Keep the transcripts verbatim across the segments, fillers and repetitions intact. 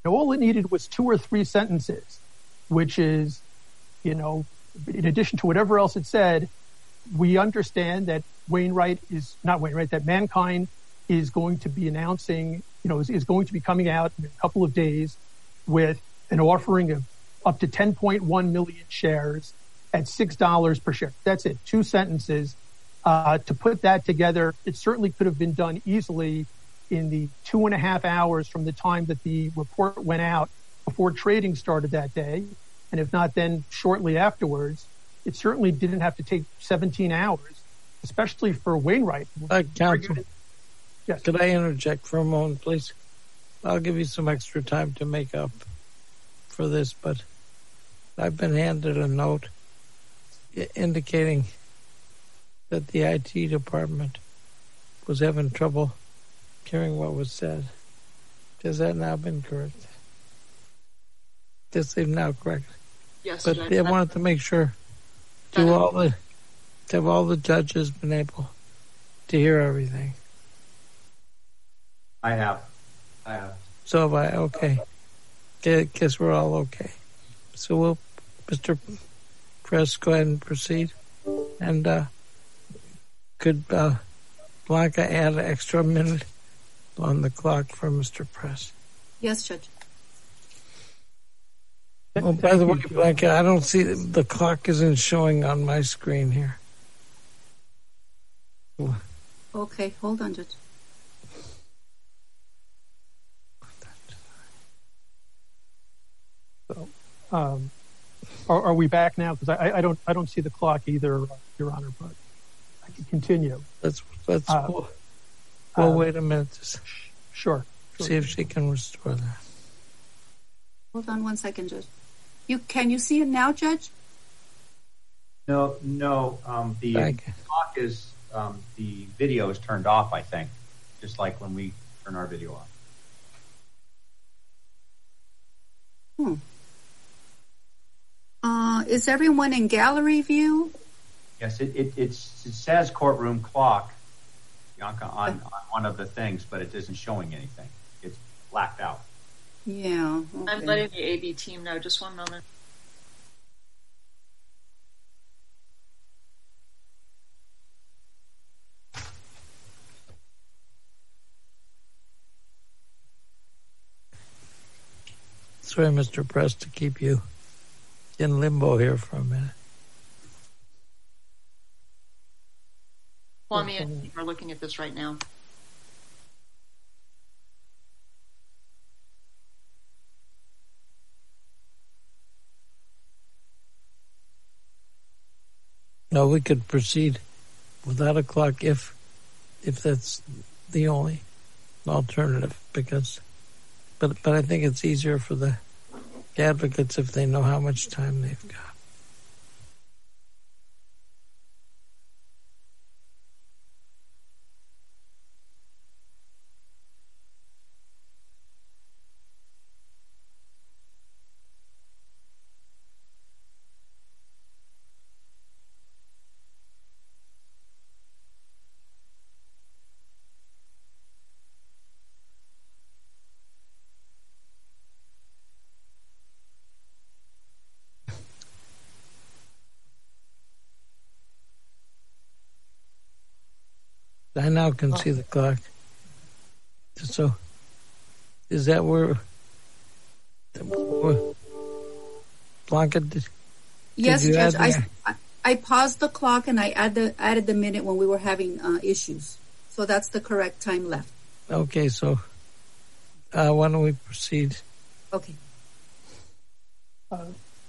all it needed was two or three sentences, which is, you know, in addition to whatever else it said, we understand that Wainwright is not Wainwright, that Mankind is going to be announcing, you know, is, is going to be coming out in a couple of days with an offering of up to ten point one million shares at six dollars per share. That's it. Two sentences. Uh, to put that together, it certainly could have been done easily in the two and a half hours from the time that the report went out before trading started that day. And if not, then shortly afterwards. It certainly didn't have to take seventeen hours, especially for Wainwright. Uh, Counsel, yes. Could I interject for a moment, please? I'll give you some extra time to make up for this, but I've been handed a note indicating that the I T department was having trouble hearing what was said. Has that now been corrected? Yes, they've now corrected. Yes, but Judge, they wanted to make sure do all the have all the judges been able to hear everything? I have. I have. So have I. Okay. Guess we're all okay. So we'll, Mister Press, go ahead and proceed. And uh, could uh, Blanca add an extra minute on the clock for Mister Press? Yes, Judge. Oh, by the way, Blanca, I don't see the clock isn't showing on my screen here. Okay, hold on, Judge. So, um, are, are we back now? Because I, I don't, I don't see the clock either, uh, Your Honor. But I can continue. Let's let's uh, we'll, we'll uh, wait a minute to sure, sure. see if she can restore that. Hold on one second, Judge. You can you see it now, Judge? No, no. Um, the clock is um, the video is turned off. I think, just like when we turn our video off. Hmm. Uh, is everyone in gallery view? Yes, it it it's, it says courtroom clock, Bianca, on, on one of the things, but it isn't showing anything. It's blacked out. Yeah. Okay. I'm letting the A B team know. Just one moment. Sorry, Mister Press, to keep you in limbo here for a minute. Kwame and team are looking at this right now. No, we could proceed without a clock if if that's the only alternative, because but but I think it's easier for the advocates if they know how much time they've got. I now can see the clock. So, is that where, where Blanca did? Yes, did you Judge. add I, I I paused the clock and I add the, added the minute when we were having uh, issues. So that's the correct time left. Okay, so uh, why don't we proceed? Okay. Uh,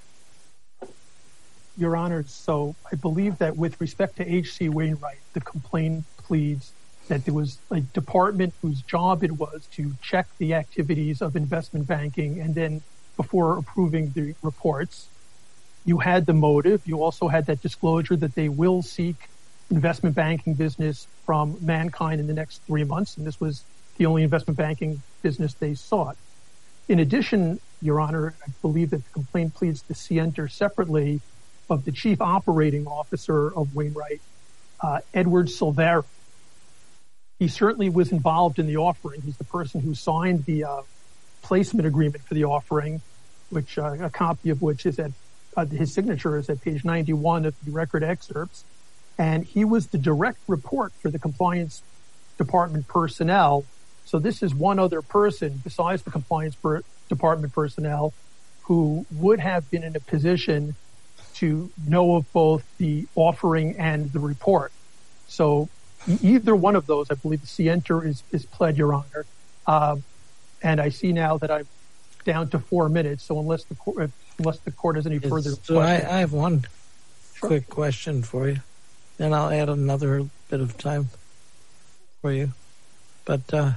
Your Honor, so I believe that with respect to H C Wainwright, the complaint pleads that there was a department whose job it was to check the activities of investment banking, and then before approving the reports, you had the motive. You also had that disclosure that they will seek investment banking business from Mankind in the next three months, and this was the only investment banking business they sought. In addition, Your Honor, I believe that the complaint pleads to scienter separately of the chief operating officer of Wainwright, uh, Edward Silvera. He certainly was involved in the offering. He's the person who signed the uh, placement agreement for the offering, which uh, a copy of which is at uh, his signature is at page ninety-one of the record excerpts. And he was the direct report for the compliance department personnel. So this is one other person besides the compliance per- department personnel who would have been in a position to know of both the offering and the report. So e- either one of those, I believe the Sienter is, is pled, Your Honor. Uh, and I see now that I'm down to four minutes. So unless the court, unless the court has any It's, further so questions. I, I have one Sure. quick question for you. Then I'll add another bit of time for you. But uh,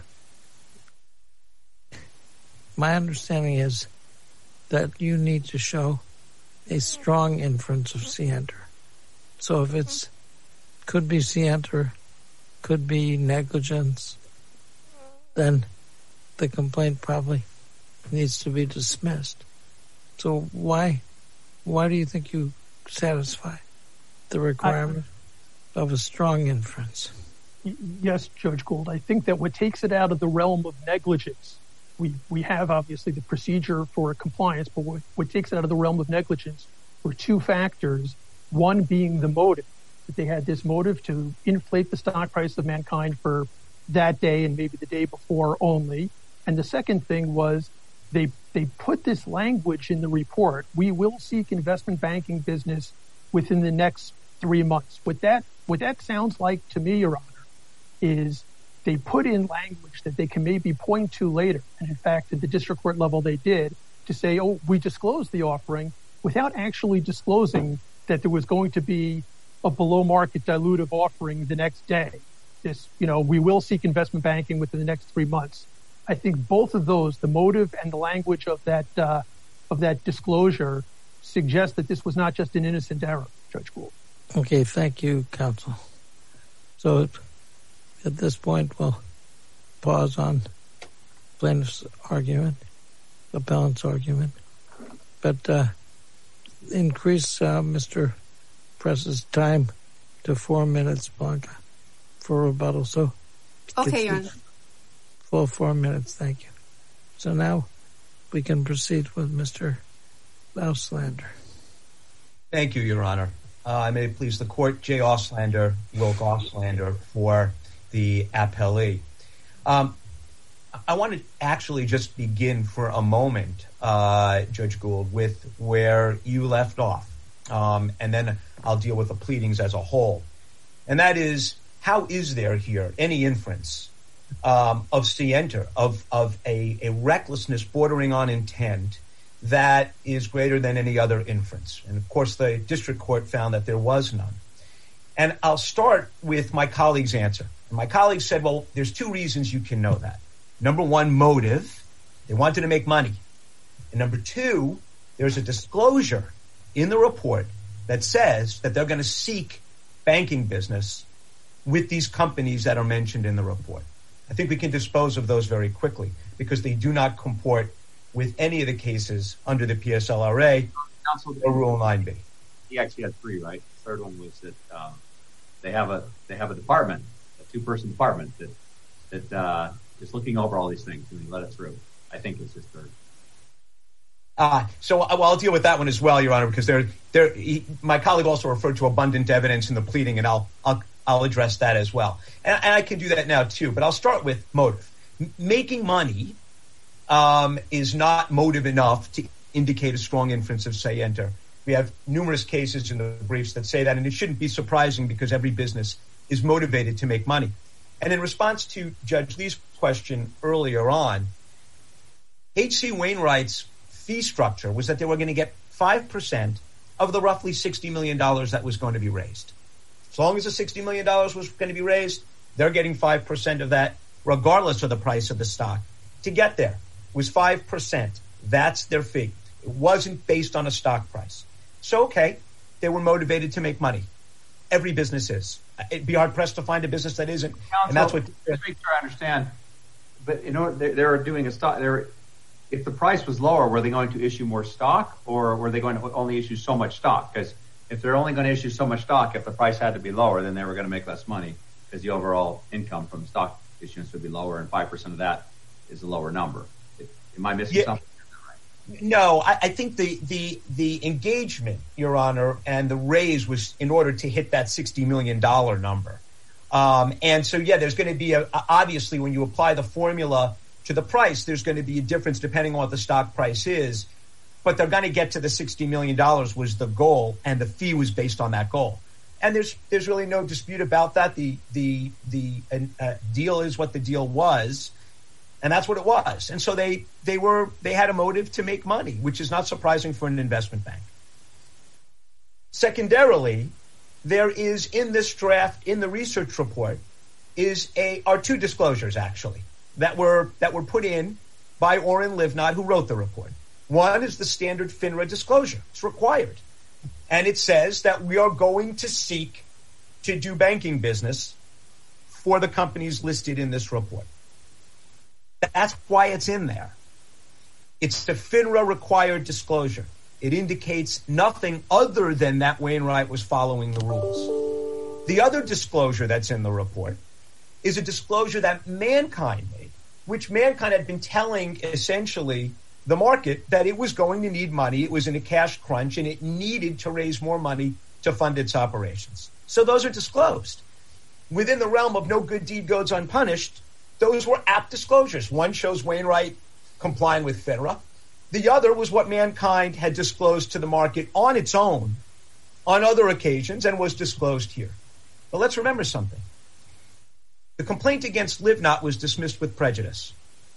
my understanding is that you need to show a strong inference of Sienter. So if it's, could be Sienter, could be negligence, then the complaint probably needs to be dismissed. So why, why do you think you satisfy the requirement I, of a strong inference? Yes, Judge Gould. I think that what takes it out of the realm of negligence, we, we have obviously the procedure for compliance, but what, what takes it out of the realm of negligence were two factors, one being the motive, that they had this motive to inflate the stock price of Mankind for that day and maybe the day before only. And the second thing was they they put this language in the report, we will seek investment banking business within the next three months. What that what that sounds like to me, Your Honor, is they put in language that they can maybe point to later. And in fact, at the district court level, they did to say, oh, we disclosed the offering without actually disclosing that there was going to be a below market dilutive offering the next day. This, you know, we will seek investment banking within the next three months. I think both of those, the motive and the language of that, uh, of that disclosure suggest that this was not just an innocent error, Judge Gould. Okay. Thank you, counsel. So at this point, we'll pause on plaintiff's argument, appellant's argument, but uh, increase uh, Mister Press's time to four minutes, Blanca, for rebuttal. So, okay, Your Honor. Full four minutes. Thank you. So now we can proceed with Mister Auslander. Thank you, Your Honor. Uh, I may please the court, Jay Auslander, Wilk Auslander, for the appellee. Um, I want to actually just begin for a moment, uh, Judge Gould, with where you left off, um, and then I'll deal with the pleadings as a whole. And that is, how is there here any inference um, of Sienter, of, of a, a recklessness bordering on intent that is greater than any other inference? And of course, the district court found that there was none. And I'll start with my colleague's answer. And my colleague said, well, there's two reasons you can know that. Number one, motive. They wanted to make money. And number two, there's a disclosure in the report that says that they're going to seek banking business with these companies that are mentioned in the report. I think we can dispose of those very quickly because they do not comport with any of the cases under the P S L R A or Rule nine B. He actually had three, right? The third one was that um, they have a they have a department, a two-person department that that uh, is looking over all these things, and they let it through. I think it's his third. Uh, so well, I'll deal with that one as well, Your Honor, because there, there. He, my colleague also referred to abundant evidence in the pleading, and I'll I'll, I'll address that as well. And, and I can do that now too, but I'll start with motive. M- making money um, is not motive enough to indicate a strong inference of Sienter. We have numerous cases in the briefs that say that, and it shouldn't be surprising because every business is motivated to make money. And in response to Judge Lee's question earlier on, H C Wainwright's fee structure was that they were going to get five percent of the roughly sixty million dollars that was going to be raised. As long as the sixty million dollars was going to be raised, they're getting five percent of that, regardless of the price of the stock. To get there was five percent. That's their fee. It wasn't based on a stock price. So, okay, they were motivated to make money. Every business is. It'd be hard-pressed to find a business that isn't. Counsel, and that's what. Just make sure I understand. But, you know, they, they're doing a stock. They're, if the price was lower, were they going to issue more stock, or were they going to only issue so much stock? Because if they're only going to issue so much stock, if the price had to be lower, then they were going to make less money because the overall income from stock issuance would be lower, and five percent of that is a lower number. If, Am I missing Yeah. something? No, I, I think the, the the engagement, Your Honor, and the raise was in order to hit that sixty million dollars number. Um, and so, yeah, there's going to be, a, obviously, when you apply the formula to the price, there's going to be a difference depending on what the stock price is. But they're going to get to the sixty million dollars was the goal, and the fee was based on that goal. And there's there's really no dispute about that. The, the, the uh, deal is what the deal was. And that's what it was. And so they, they were, they had a motive to make money, which is not surprising for an investment bank. Secondarily, there is in this draft, in the research report, is a, are two disclosures actually that were, that were put in by Oren Livnat, who wrote the report. One is the standard FINRA disclosure. It's required. And it says that we are going to seek to do banking business for the companies listed in this report. That's why it's in there. It's the FINRA required disclosure. It indicates nothing other than that Wainwright was following the rules. The other disclosure that's in the report is a disclosure that Mankind made, which Mankind had been telling essentially the market that it was going to need money. It was in a cash crunch and it needed to raise more money to fund its operations. So those are disclosed. Within the realm of no good deed goes unpunished, those were apt disclosures. One shows Wainwright complying with FINRA. The other was what Mankind had disclosed to the market on its own on other occasions and was disclosed here. But let's remember something. The complaint against Livnat was dismissed with prejudice.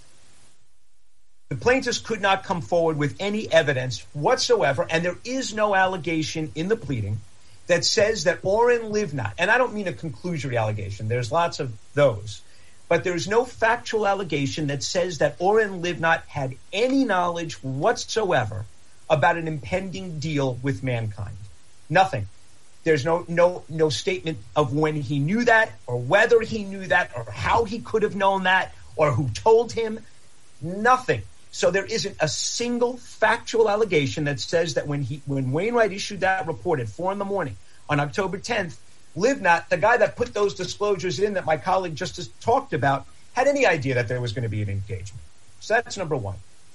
The plaintiffs could not come forward with any evidence whatsoever, and there is no allegation in the pleading that says that Oren Livnat, and I don't mean a conclusory allegation, there's lots of those, but there's no factual allegation that says that Oren Livnat had any knowledge whatsoever about an impending deal with Mankind. Nothing. There's no no no statement of when he knew that, or whether he knew that, or how he could have known that, or who told him. Nothing. So there isn't a single factual allegation that says that when he when Wainwright issued that report at four in the morning on October tenth, Livnat, the guy that put those disclosures in that my colleague just talked about, had any idea that there was going to be an engagement. So that's number one.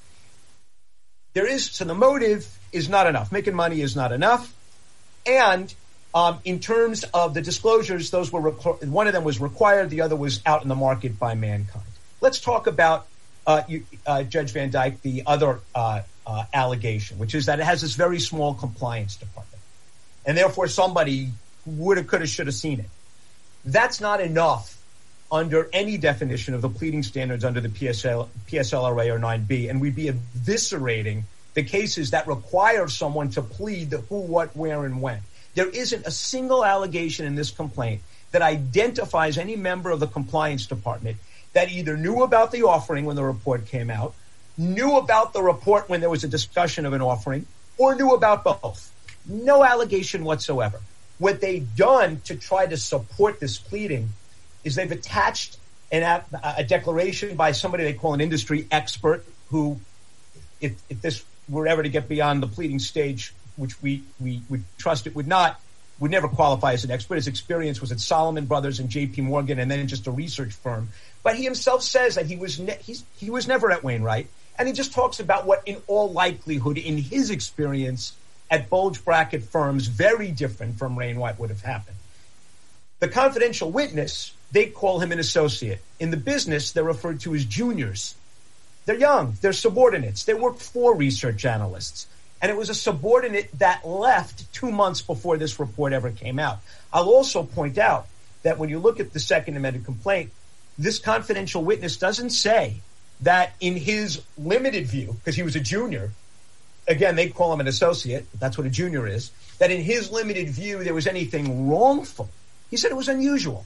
There is, so the motive is not enough. Making money is not enough. And um, in terms of the disclosures, those were one of them was required, the other was out in the market by Mankind. Let's talk about, uh, you, uh, Judge Van Dyke, the other uh, uh, allegation, which is that it has this very small compliance department. And therefore somebody would have, could have, should have seen it. That's not enough under any definition of the pleading standards under the P S L, P S L R A or nine B, and we'd be eviscerating the cases that require someone to plead the who, what, where, and when. There isn't a single allegation in this complaint that identifies any member of the compliance department that either knew about the offering when the report came out, knew about the report when there was a discussion of an offering, or knew about both. No allegation whatsoever. What they've done to try to support this pleading is they've attached an, a declaration by somebody they call an industry expert who, if, if this were ever to get beyond the pleading stage, which we, we would trust it would not, would never qualify as an expert. His experience was at Solomon Brothers and J P Morgan and then just a research firm. But he himself says that he was ne- he's, he was never at Wainwright, and he just talks about what in all likelihood, in his experience, at bulge bracket firms very different from Wainwright would have happened. The confidential witness, they call him an associate. In the business, they're referred to as juniors. They're young. They're subordinates. They work for research analysts. And it was a subordinate that left two months before this report ever came out. I'll also point out that when you look at the second amended complaint, this confidential witness doesn't say that in his limited view, because he was a junior, again, they call him an associate, but that's what a junior is, that in his limited view there was anything wrongful. He said it was unusual,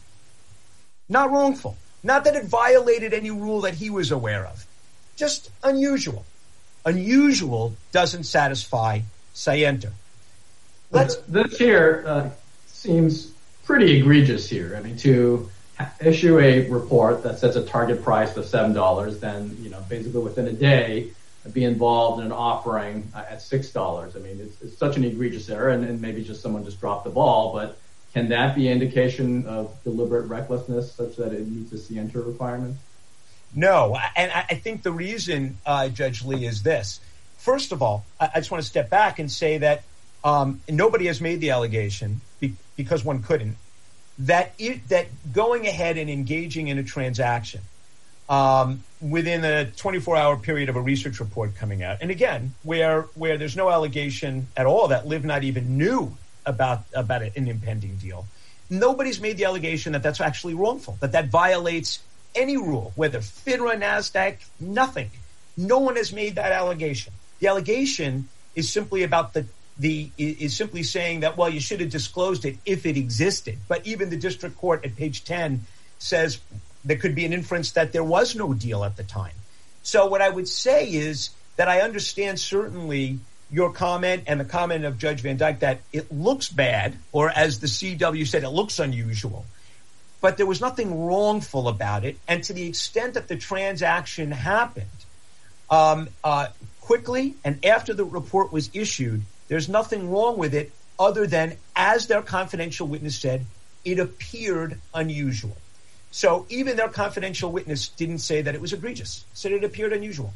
not wrongful, not that it violated any rule that he was aware of, just unusual. Unusual doesn't satisfy scienter. Let's this here uh, seems pretty egregious here. I mean, to ha- issue a report that sets a target price of seven dollars, then, you know, basically within a day, be involved in an offering uh, at six dollars. I mean, it's, it's such an egregious error, and, and maybe just someone just dropped the ball, but can that be indication of deliberate recklessness such that it meets the scienter requirement? No, and I think the reason, uh, Judge Lee, is this. First of all, I just want to step back and say that um, nobody has made the allegation, be- because one couldn't, that it, that going ahead and engaging in a transaction um, within a twenty-four hour period of a research report coming out, and again, where where there's no allegation at all that LiveNet even knew about about an impending deal, nobody's made the allegation that that's actually wrongful, that that violates any rule, whether FINRA, NASDAQ, nothing. No one has made that allegation. The allegation is simply about the the is simply saying that, well, you should have disclosed it if it existed. But even the district court at page ten says there could be an inference that there was no deal at the time. So what I would say is that I understand certainly your comment and the comment of Judge Van Dyke that it looks bad, or as the C W said, it looks unusual. But there was nothing wrongful about it. And to the extent that the transaction happened um, uh, quickly and after the report was issued, there's nothing wrong with it other than, as their confidential witness said, it appeared unusual. So even their confidential witness didn't say that it was egregious, said it appeared unusual.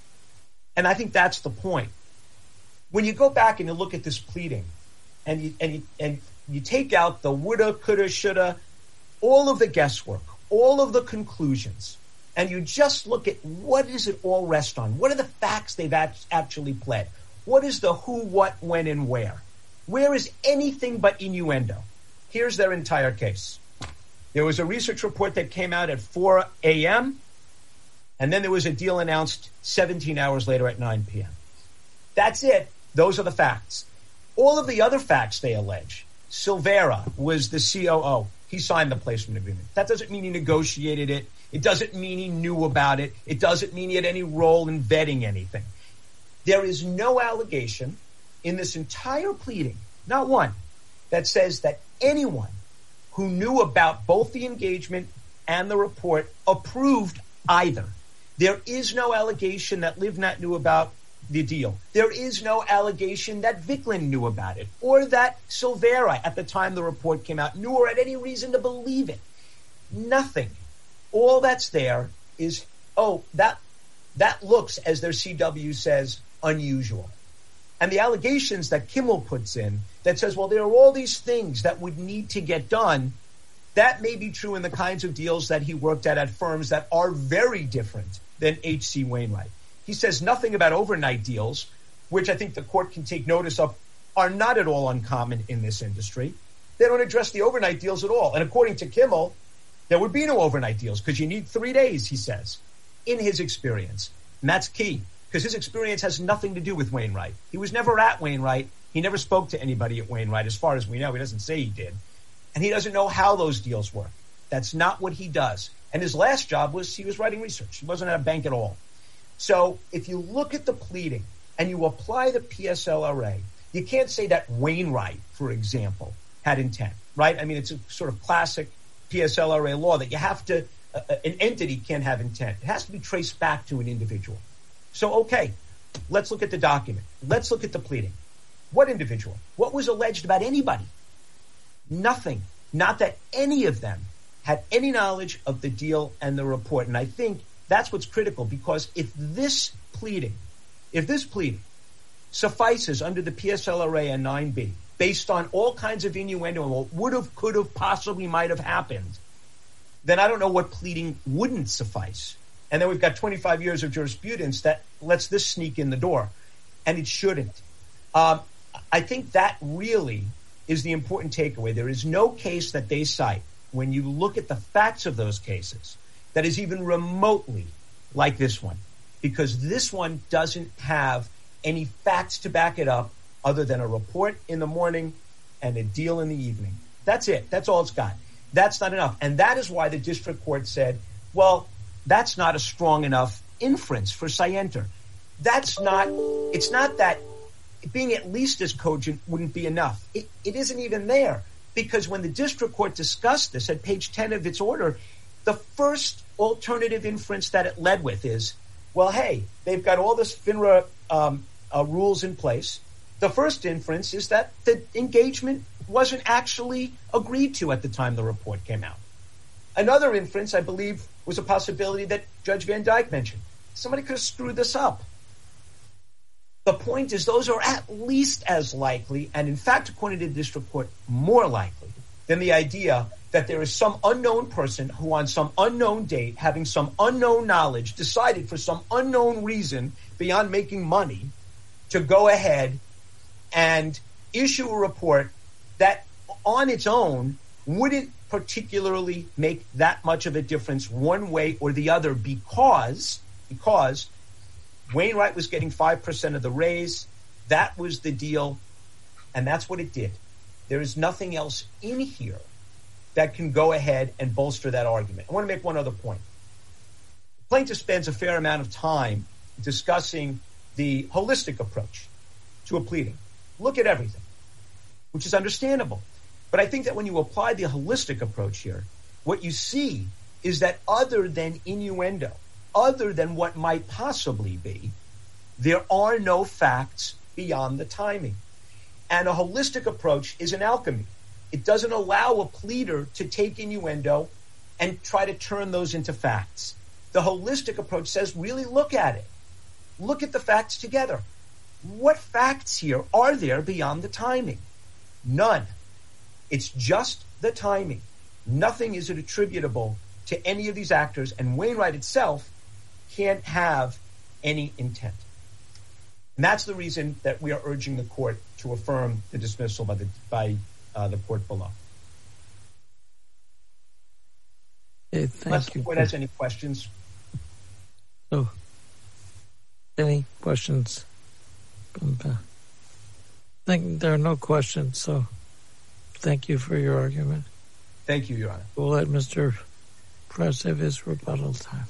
And I think that's the point. When you go back and you look at this pleading and you, and you, and you take out the woulda, coulda, shoulda, all of the guesswork, all of the conclusions, and you just look at what does it all rest on? What are the facts they've actually pled? What is the who, what, when, and where? Where is anything but innuendo? Here's their entire case. There was a research report that came out at four a.m., and then there was a deal announced seventeen hours later at nine p.m. That's it. Those are the facts. All of the other facts they allege. Silvera was the C O O. He signed the placement agreement. That doesn't mean he negotiated it. It doesn't mean he knew about it. It doesn't mean he had any role in vetting anything. There is no allegation in this entire pleading, not one, that says that anyone who knew about both the engagement and the report approved either. There is no allegation that LiveNet knew about the deal. There is no allegation that Vicklin knew about it, or that Silvera, at the time the report came out, knew or had any reason to believe it. Nothing. All that's there is, oh, that that looks, as their C W says, unusual. And the allegations that Kimmel puts in that says, well, there are all these things that would need to get done, that may be true in the kinds of deals that he worked at at firms that are very different than H C Wainwright. He says nothing about overnight deals, which I think the court can take notice of, are not at all uncommon in this industry. They don't address the overnight deals at all. And according to Kimmel, there would be no overnight deals because you need three days, he says, in his experience. And that's key, because his experience has nothing to do with Wainwright. He was never at Wainwright. He never spoke to anybody at Wainwright, as far as we know. He doesn't say he did. And he doesn't know how those deals work. That's not what he does. And his last job was he was writing research. He wasn't at a bank at all. So if you look at the pleading and you apply the P S L R A, you can't say that Wainwright, for example, had intent, right? I mean, it's a sort of classic P S L R A law that you have to, uh, an entity can't have intent. It has to be traced back to an individual. So, okay, let's look at the document. Let's look at the pleading. What individual? What was alleged about anybody? Nothing. Not that any of them had any knowledge of the deal and the report. And I think that's what's critical, because if this pleading, if this pleading suffices under the P S L R A and nine B, based on all kinds of innuendo and what would have, could have, possibly might have happened, then I don't know what pleading wouldn't suffice. And then we've got twenty-five years of jurisprudence that lets this sneak in the door, and it shouldn't. Um, I think that really is the important takeaway. There is no case that they cite, when you look at the facts of those cases, that is even remotely like this one, because this one doesn't have any facts to back it up other than a report in the morning and a deal in the evening. That's it. That's all it's got. That's not enough. And that is why the district court said, well, that's not a strong enough inference for Scienter. That's not, it's not that being at least as cogent wouldn't be enough. It, it isn't even there, because when the district court discussed this at page ten of its order, the first alternative inference that it led with is, well, hey, they've got all this FINRA um, uh, rules in place. The first inference is that the engagement wasn't actually agreed to at the time the report came out. Another inference, I believe, was a possibility that Judge Van Dyke mentioned. Somebody could have screwed this up. The point is those are at least as likely, and in fact, according to the district court, more likely than the idea that there is some unknown person who on some unknown date, having some unknown knowledge, decided for some unknown reason beyond making money to go ahead and issue a report that on its own wouldn't particularly make that much of a difference one way or the other because, because Wainwright was getting five percent of the raise. That was the deal, and that's what it did. There is nothing else in here that can go ahead and bolster that argument. I want to make one other point. The plaintiff spends a fair amount of time discussing the holistic approach to a pleading. Look at everything, which is understandable. But I think that when you apply the holistic approach here, what you see is that other than innuendo, other than what might possibly be, there are no facts beyond the timing. And a holistic approach is an alchemy. It doesn't allow a pleader to take innuendo and try to turn those into facts. The holistic approach says, really look at it. Look at the facts together. What facts here are there beyond the timing? None. It's just the timing. Nothing is attributable to any of these actors, and Wainwright itself can't have any intent. And that's the reason that we are urging the court to affirm the dismissal by the by uh, the court below. Okay, thank Unless you. the court has any questions. So, any questions? I think there are no questions, so thank you for your argument. Thank you, Your Honor. We'll let Mister Press have his rebuttal time.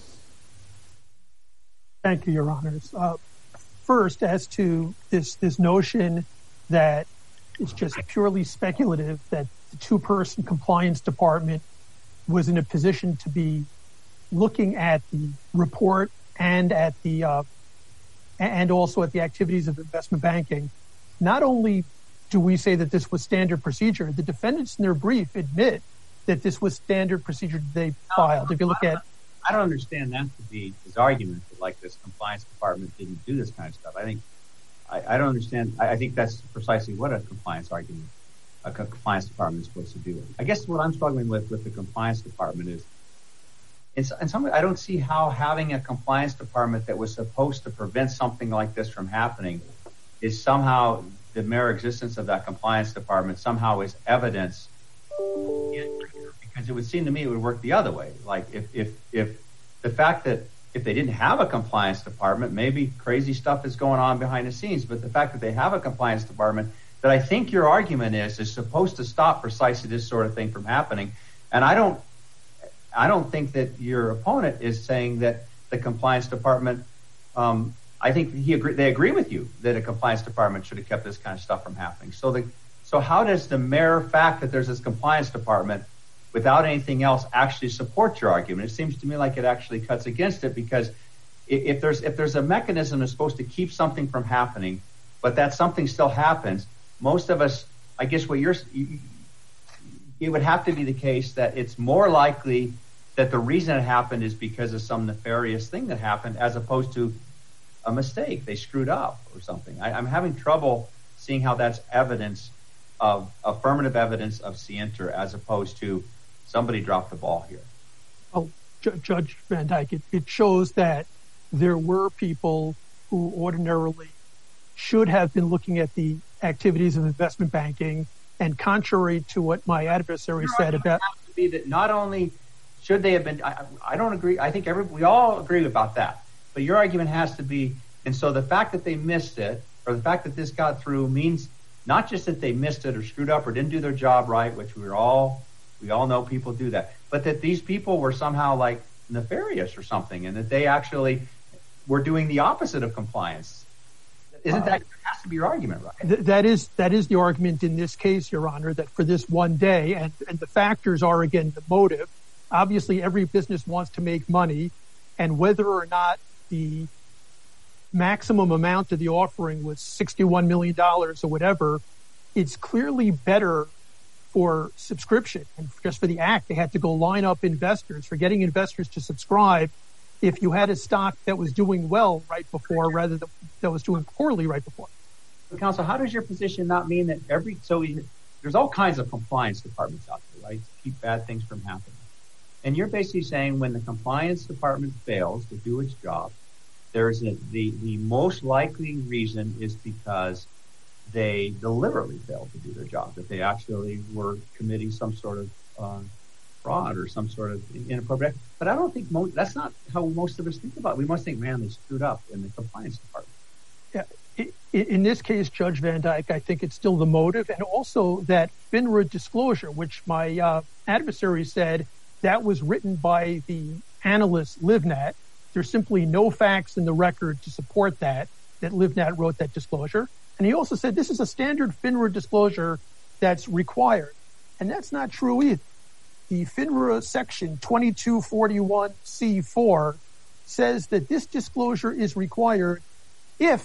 Thank you, Your Honors. Uh, first, as to this this notion that it's just purely speculative that the two-person compliance department was in a position to be looking at the report and at the uh, and also at the activities of investment banking. Not only do we say that this was standard procedure, the defendants in their brief admit that this was standard procedure they filed. If you look at, I don't understand that to be his argument that like this compliance department didn't do this kind of stuff. I think I, I don't understand. I, I think that's precisely what a compliance argument, a compliance department is supposed to do. I guess what I'm struggling with with the compliance department is, in, in some way, I don't see how having a compliance department that was supposed to prevent something like this from happening is somehow the mere existence of that compliance department somehow is evidence. Because it would seem to me it would work the other way. Like if if if the fact that if they didn't have a compliance department, maybe crazy stuff is going on behind the scenes. But the fact that they have a compliance department that I think your argument is is supposed to stop precisely this sort of thing from happening. And I don't I don't think that your opponent is saying that the compliance department. Um, I think he agree, they agree with you that a compliance department should have kept this kind of stuff from happening. So the so how does the mere fact that there's this compliance department without anything else actually support your argument? It seems to me like it actually cuts against it, because if there's if there's a mechanism that's supposed to keep something from happening, but that something still happens, most of us, I guess what you're, it would have to be the case that it's more likely that the reason it happened is because of some nefarious thing that happened, as opposed to a mistake. They screwed up or something. I, I'm having trouble seeing how that's evidence of affirmative evidence of scienter as opposed to somebody dropped the ball here. Oh, J- Judge Van Dyke, it, it shows that there were people who ordinarily should have been looking at the activities of investment banking, and contrary to what my adversary Your said about has to be that not only should they have been, I, I don't agree. I think every, we all agree about that. But your argument has to be, and so the fact that they missed it, or the fact that this got through, means not just that they missed it or screwed up or didn't do their job right, which we're all, we all know people do that, but that these people were somehow like nefarious or something, and that they actually were doing the opposite of compliance. Isn't that, uh, has to be your argument, right? Th- that is that is the argument in this case, Your Honor, that for this one day, and, and the factors are, again, the motive. Obviously, every business wants to make money, and whether or not the maximum amount of the offering was sixty-one million dollars or whatever, it's clearly better for subscription. And just for the act, they had to go line up investors for getting investors to subscribe if you had a stock that was doing well right before rather than that was doing poorly right before. Counsel, how does your position not mean that every, so we, there's all kinds of compliance departments out there, right, to keep bad things from happening. And you're basically saying when the compliance department fails to do its job, there's a, the, the most likely reason is because they deliberately failed to do their job, that they actually were committing some sort of uh, fraud or some sort of inappropriate. But I don't think most, that's not how most of us think about it. We must think, man, they screwed up in the compliance department. Yeah. In this case, Judge Van Dyke, I think it's still the motive, and also that FINRA disclosure, which my uh, adversary said that was written by the analyst LiveNet. There's simply no facts in the record to support that, that LiveNet wrote that disclosure. And he also said this is a standard FINRA disclosure that's required. And that's not true either. The FINRA section twenty-two forty-one C four says that this disclosure is required if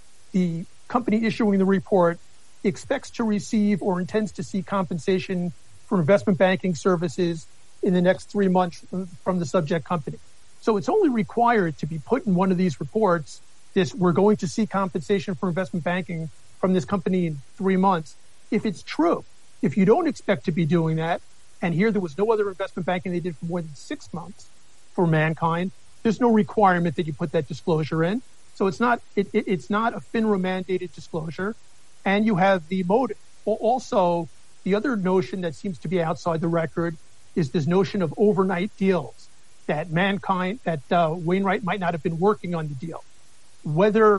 the company issuing the report expects to receive or intends to seek compensation for investment banking services in the next three months from the subject company. So it's only required to be put in one of these reports, this, we're going to seek compensation for investment banking from this company in three months, if it's true. If you don't expect to be doing that, and here there was no other investment banking they did for more than six months for Mankind, there's no requirement that you put that disclosure in. So it's not it, it, it's not a FINRA mandated disclosure, and you have the motive. Also, the other notion that seems to be outside the record is this notion of overnight deals, that Mankind, that uh, Wainwright might not have been working on the deal. Whether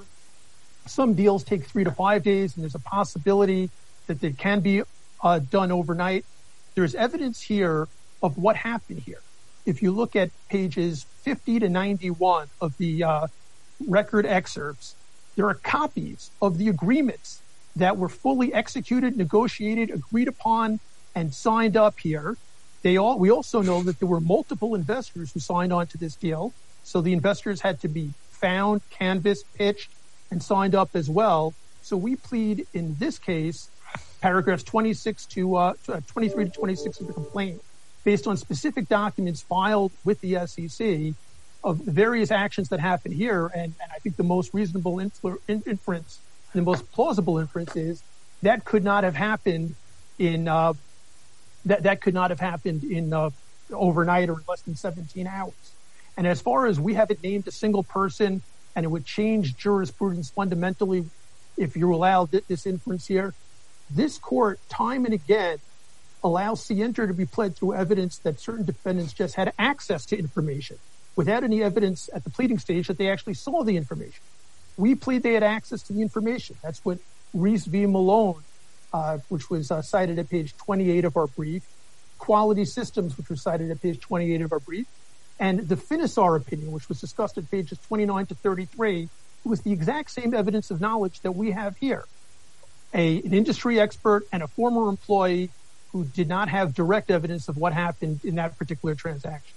some deals take three to five days and there's a possibility that they can be uh, done overnight, there's evidence here of what happened here. If you look at pages fifty to ninety-one of the uh, record excerpts, there are copies of the agreements that were fully executed, negotiated, agreed upon, and signed up here. They all, we also know that there were multiple investors who signed on to this deal. So the investors had to be found, canvassed, pitched, and signed up as well. So we plead in this case, paragraphs twenty-six to uh, twenty-three to twenty-six of the complaint, based on specific documents filed with the S E C, of the various actions that happen here. And, and I think the most reasonable influ- inference, the most plausible inference is that could not have happened in, uh, that, that could not have happened in, uh, overnight or in less than seventeen hours. And as far as we haven't named a single person, and it would change jurisprudence fundamentally if you allow th- this inference here, this court time and again allows Sienter to be pled through evidence that certain defendants just had access to information without any evidence at the pleading stage that they actually saw the information. We plead they had access to the information. That's what Reese v. Malone, uh, which was uh, cited at page twenty-eight of our brief, Quality Systems, which was cited at page twenty-eight of our brief, and the Finisar opinion, which was discussed at pages twenty-nine to thirty-three, was the exact same evidence of knowledge that we have here. A, an industry expert and a former employee who did not have direct evidence of what happened in that particular transaction.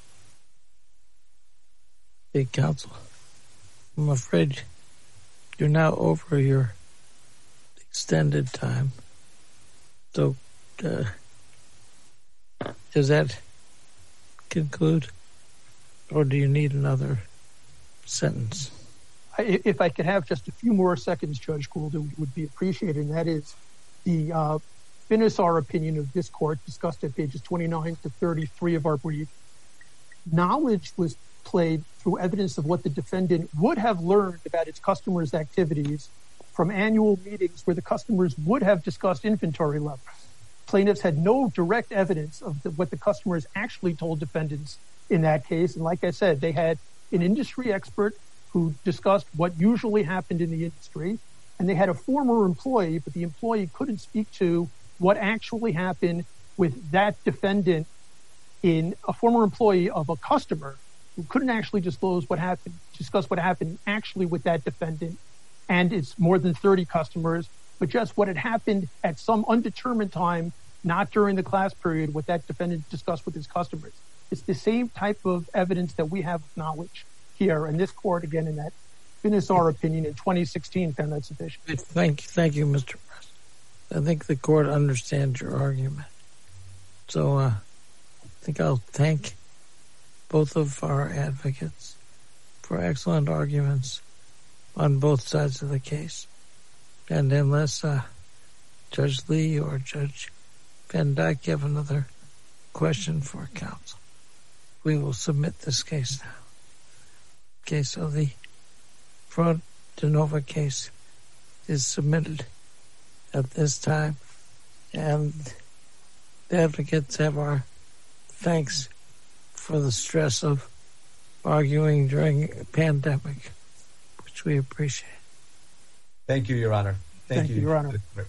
Hey, counsel, I'm afraid you're now over your extended time. So, uh, does that conclude, or do you need another sentence? I, if I could have just a few more seconds, Judge Gould, it would be appreciated. And that is the uh, Finisar opinion of this court discussed at pages twenty-nine to thirty-three of our brief. Knowledge was played through evidence of what the defendant would have learned about its customers' activities from annual meetings where the customers would have discussed inventory levels. Plaintiffs had no direct evidence of the, what the customers actually told defendants in that case. And like I said, they had an industry expert who discussed what usually happened in the industry, and they had a former employee, but the employee couldn't speak to what actually happened with that defendant in a former employee of a customer who couldn't actually disclose what happened, discuss what happened actually with that defendant and its more than thirty customers, but just what had happened at some undetermined time, not during the class period, what that defendant discussed with his customers. It's the same type of evidence that we have knowledge here. And this court, again, in that Finisar opinion in twenty sixteen, found that sufficient. Thank you, thank you, Mister President. I think the court understands your argument. So uh, I think I'll thank both of our advocates for excellent arguments on both sides of the case. And unless uh, Judge Lee or Judge Van Dyke have another question for counsel, we will submit this case now. Okay, so the Fraud de Novo case is submitted at this time, and the advocates have our thanks for the stress of arguing during a pandemic, which we appreciate. Thank you, Your Honor. Thank you, Your Honor.